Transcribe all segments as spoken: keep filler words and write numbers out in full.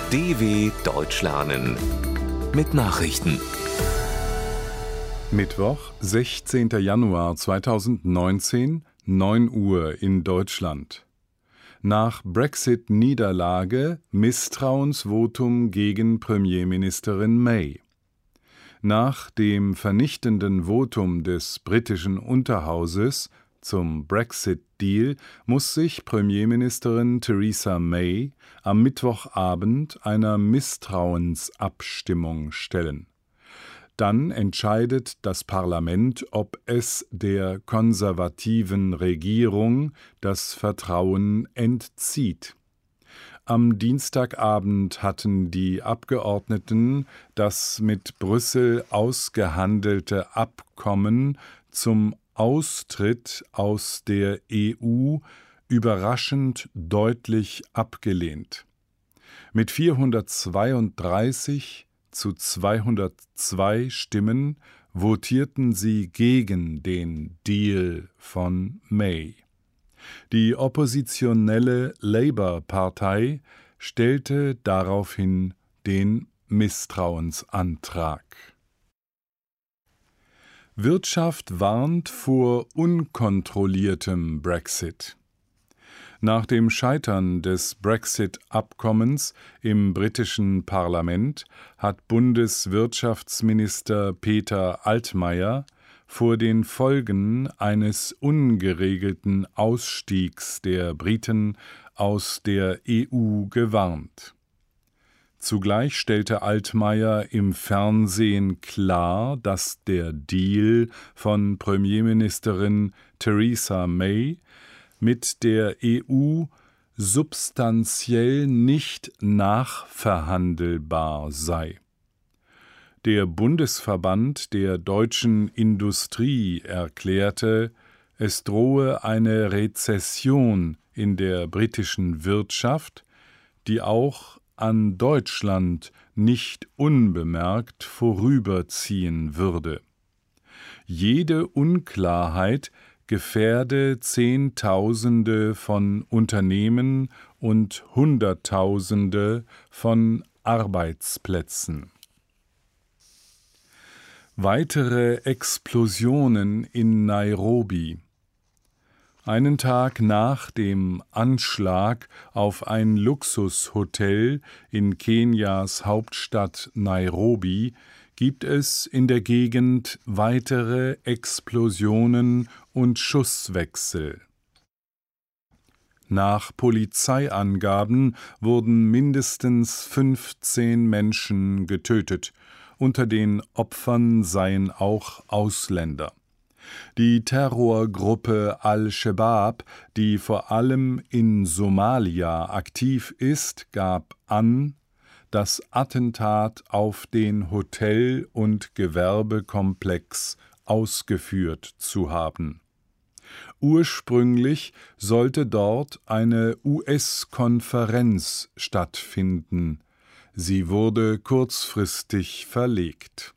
D W Deutsch lernen mit Nachrichten. Mittwoch, sechzehnter Januar zweitausendneunzehn, neun Uhr in Deutschland. Nach Brexit-Niederlage Misstrauensvotum gegen Premierministerin May. Nach dem vernichtenden Votum des britischen Unterhauses zum Brexit-Deal muss sich Premierministerin Theresa May am Mittwochabend einer Misstrauensabstimmung stellen. Dann entscheidet das Parlament, ob es der konservativen Regierung das Vertrauen entzieht. Am Dienstagabend hatten die Abgeordneten das mit Brüssel ausgehandelte Abkommen zum Austritt aus der E U überraschend deutlich abgelehnt. Mit vierhundertzweiunddreißig zu zweihundertzwei Stimmen votierten sie gegen den Deal von May. Die oppositionelle Labour-Partei stellte daraufhin den Misstrauensantrag. Wirtschaft warnt vor unkontrolliertem Brexit. Nach dem Scheitern des Brexit-Abkommens im britischen Parlament hat Bundeswirtschaftsminister Peter Altmaier vor den Folgen eines ungeregelten Ausstiegs der Briten aus der E U gewarnt. Zugleich stellte Altmaier im Fernsehen klar, dass der Deal von Premierministerin Theresa May mit der E U substanziell nicht nachverhandelbar sei. Der Bundesverband der deutschen Industrie erklärte, es drohe eine Rezession in der britischen Wirtschaft, die auch an Deutschland nicht unbemerkt vorüberziehen würde. Jede Unklarheit gefährde Zehntausende von Unternehmen und Hunderttausende von Arbeitsplätzen. Weitere Explosionen in Nairobi. Einen Tag nach dem Anschlag auf ein Luxushotel in Kenias Hauptstadt Nairobi gibt es in der Gegend weitere Explosionen und Schusswechsel. Nach Polizeiangaben wurden mindestens fünfzehn Menschen getötet. Unter den Opfern seien auch Ausländer. Die Terrorgruppe Al-Shabaab, die vor allem in Somalia aktiv ist, gab an, das Attentat auf den Hotel- und Gewerbekomplex ausgeführt zu haben. Ursprünglich sollte dort eine U S-Konferenz stattfinden. Sie wurde kurzfristig verlegt.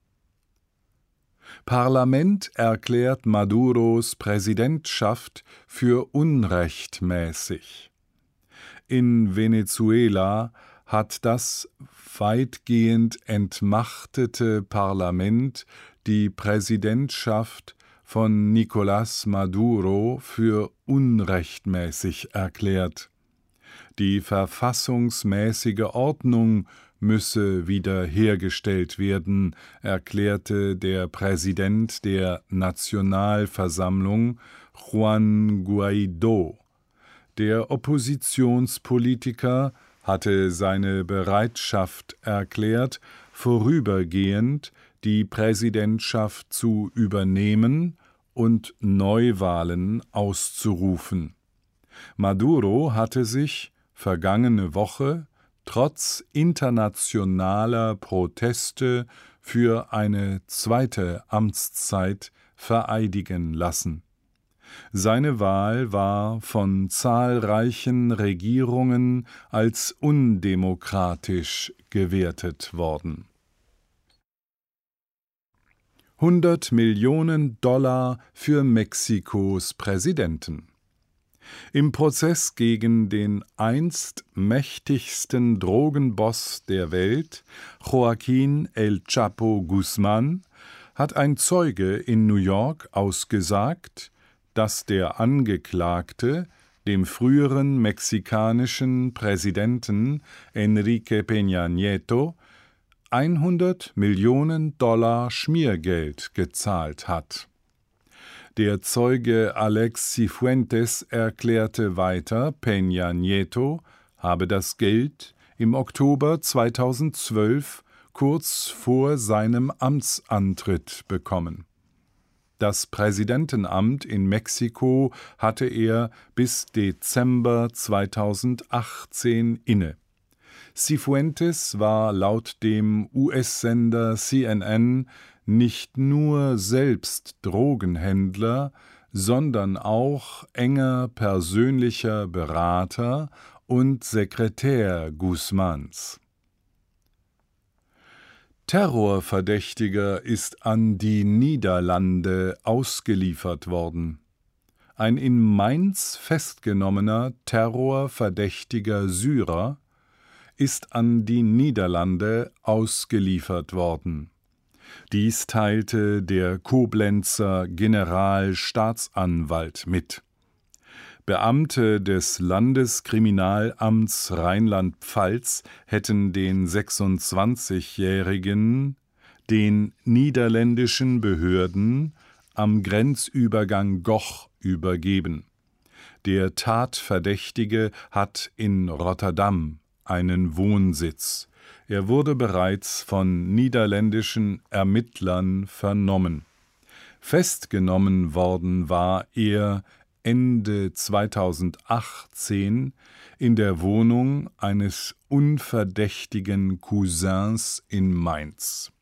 Parlament erklärt Maduros Präsidentschaft für unrechtmäßig. In Venezuela hat das weitgehend entmachtete Parlament die Präsidentschaft von Nicolás Maduro für unrechtmäßig erklärt. Die verfassungsmäßige Ordnung müsse wiederhergestellt werden, erklärte der Präsident der Nationalversammlung, Juan Guaidó. Der Oppositionspolitiker hatte seine Bereitschaft erklärt, vorübergehend die Präsidentschaft zu übernehmen und Neuwahlen auszurufen. Maduro hatte sich vergangene Woche trotz internationaler Proteste für eine zweite Amtszeit vereidigen lassen. Seine Wahl war von zahlreichen Regierungen als undemokratisch gewertet worden. hundert Millionen Dollar für Mexikos Präsidenten. Im Prozess gegen den einst mächtigsten Drogenboss der Welt, Joaquín El Chapo Guzmán, hat ein Zeuge in New York ausgesagt, dass der Angeklagte dem früheren mexikanischen Präsidenten Enrique Peña Nieto hundert Millionen Dollar Schmiergeld gezahlt hat. Der Zeuge Alex Cifuentes erklärte weiter, Peña Nieto habe das Geld im Oktober zweitausendzwölf kurz vor seinem Amtsantritt bekommen. Das Präsidentenamt in Mexiko hatte er bis Dezember zweitausendachtzehn inne. Cifuentes war laut dem U S-Sender C N N nicht nur selbst Drogenhändler, sondern auch enger persönlicher Berater und Sekretär Guzmáns. Terrorverdächtiger ist an die Niederlande ausgeliefert worden. Ein in Mainz festgenommener terrorverdächtiger Syrer ist an die Niederlande ausgeliefert worden. Dies teilte der Koblenzer Generalstaatsanwalt mit. Beamte des Landeskriminalamts Rheinland-Pfalz hätten den sechsundzwanzigjährigen den niederländischen Behörden am Grenzübergang Goch übergeben. Der Tatverdächtige hat in Rotterdam einen Wohnsitz. Er wurde bereits von niederländischen Ermittlern vernommen. Festgenommen worden war er Ende zweitausendachtzehn in der Wohnung eines unverdächtigen Cousins in Mainz.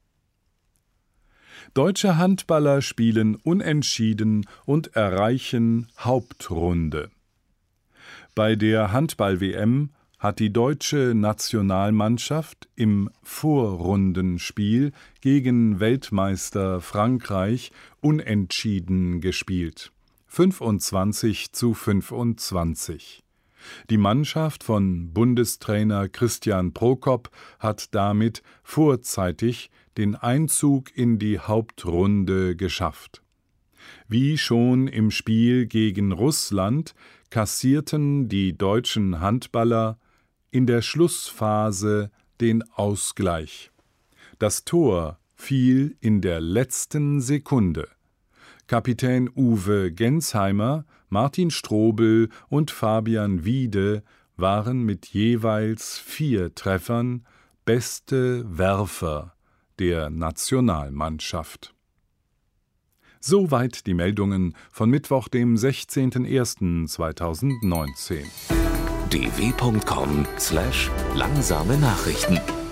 Deutsche Handballer spielen unentschieden und erreichen Hauptrunde. Bei der Handball-W M hat die deutsche Nationalmannschaft im Vorrundenspiel gegen Weltmeister Frankreich unentschieden gespielt. fünfundzwanzig zu fünfundzwanzig. Die Mannschaft von Bundestrainer Christian Prokop hat damit vorzeitig den Einzug in die Hauptrunde geschafft. Wie schon im Spiel gegen Russland kassierten die deutschen Handballer in der Schlussphase den Ausgleich. Das Tor fiel in der letzten Sekunde. Kapitän Uwe Gensheimer, Martin Strobel und Fabian Wiede waren mit jeweils vier Treffern beste Werfer der Nationalmannschaft. Soweit die Meldungen von Mittwoch, dem sechzehnten ersten zweitausendneunzehn. d w punkt com slash langsame Nachrichten